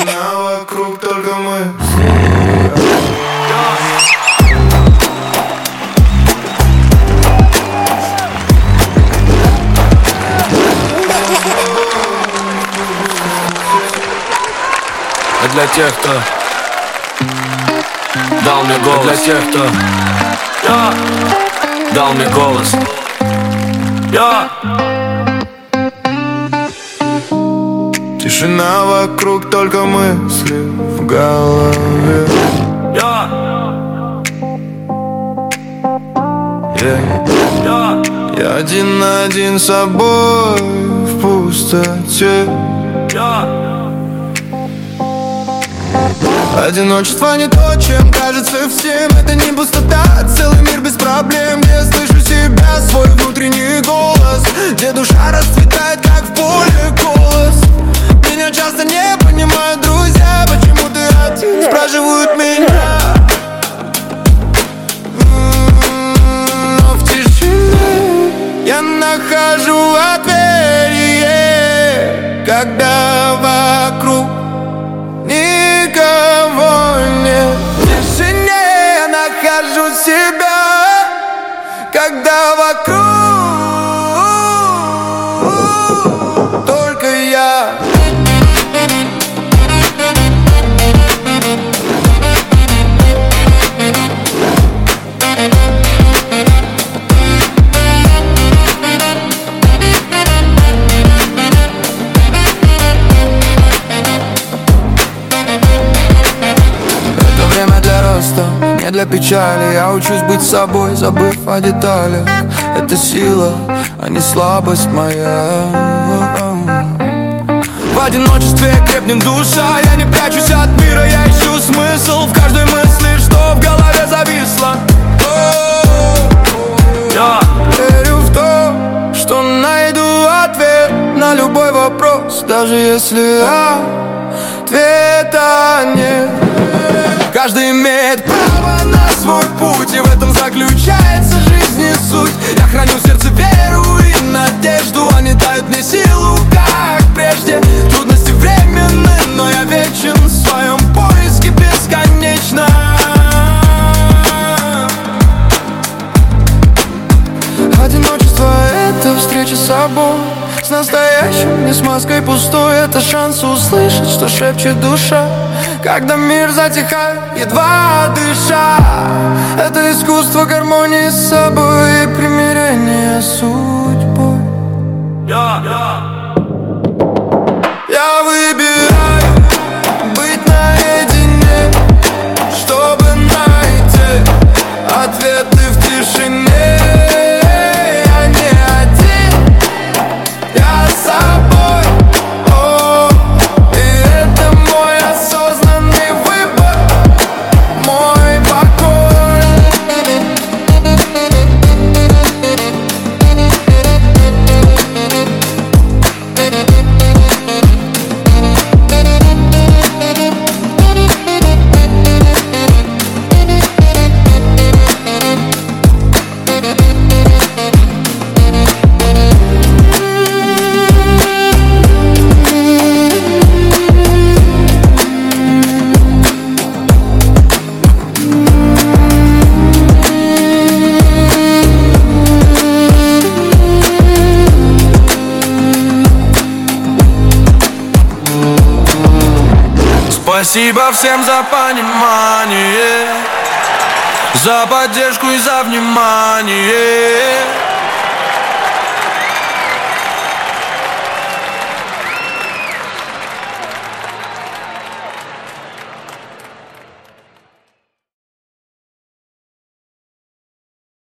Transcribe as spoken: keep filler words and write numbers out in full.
Тишина вокруг, только мы. А для тех, кто дал мне голос, для тех, кто я дал мне голос, я. Тишина вокруг, только мысли в голове. Я. Yeah. Я. Я один на один с собой в пустоте. Я. Одиночество не то, чем кажется всем. Это не пустота, целый мир без проблем, где я слышу себя, свой внутренний голос, где душа расцветает, как в поле колос. Меня часто не понимают друзья, почему ты один, спрашивают меня. Но в тишине я нахожу ответ, когда вокруг никого нет. В тишине я нахожу себя, когда вокруг только я. Не для печали, я учусь быть собой, забыв о деталях. Это сила, а не слабость моя. В одиночестве крепнет душа, я не прячусь от мира, я ищу смысл в каждой мысли, что в голове зависло. Я верю в то, что найду ответ на любой вопрос, даже если ответа нет. Каждый имеет право на свой путь, и в этом заключается жизнь и суть. Я храню в сердце веру и надежду, они дают мне силу, как прежде. Трудности временны, но я вечен в своем поиске бесконечно. Одиночество — это встреча с собой, с настоящим, не с маской пустой. Это шанс услышать, что шепчет душа, когда мир затихает, едва дыша. Это искусство гармонии с собой и примирение с судьбой. Я, я. Я выбираю быть наедине, чтобы найти ответы в тишине. Я не один, я с собой. О, и это мой осознанный выбор, мой покой. Спасибо всем за понимание, за поддержку и за внимание.